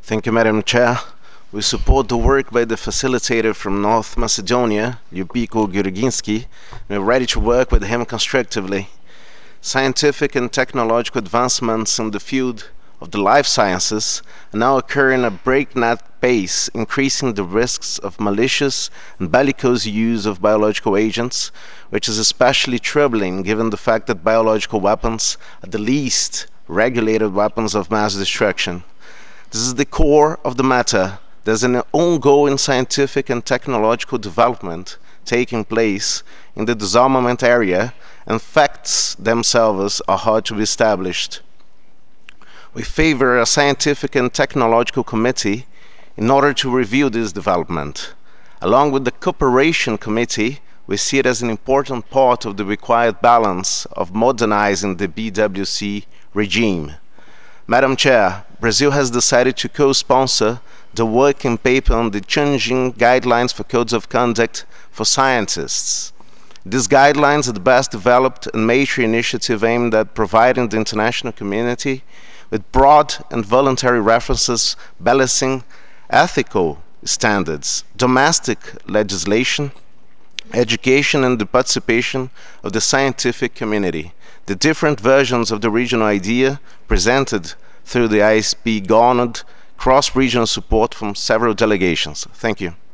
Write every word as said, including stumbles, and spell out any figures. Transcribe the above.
Thank you, Madam Chair. We support the work by the facilitator from North Macedonia, Yupiko Georginski, and we're ready to work with him constructively. Scientific and technological advancements in the field of the life sciences are now occurring at a breakneck pace, increasing the risks of malicious and bellicose use of biological agents, which is especially troubling given the fact that biological weapons are the least regulated weapons of mass destruction. This is the core of the matter. There's an ongoing scientific and technological development taking place in the disarmament area, and facts themselves are hard to be established. We favor a scientific and technological committee in order to review this development. Along with the cooperation committee, we see it as an important part of the required balance of modernizing the B W C regime. Madam Chair, Brazil has decided to co-sponsor the working paper on the changing guidelines for codes of conduct for scientists. These guidelines are the best developed and major initiative aimed at providing the international community with broad and voluntary references balancing ethical standards, domestic legislation, education and the participation of the scientific community. The different versions of the regional idea presented through the I S P garnered cross-regional support from several delegations. Thank you.